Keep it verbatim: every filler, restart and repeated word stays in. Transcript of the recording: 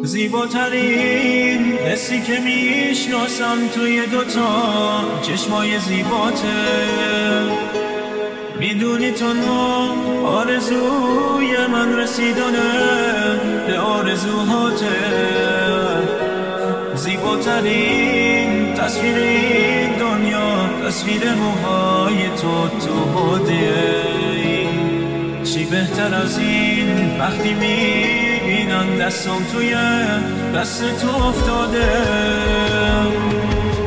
زیباترین حسی که میشناسم توی دوتا چشمای زیباته. میدونی تنها آرزوی من رسیدنه به آرزوهاته. زیباترین تصویر این دنیا تصویر موهای تو تو هدیه. چی بهتر از این وقتی میبینم دستم توی دست تو افتاده.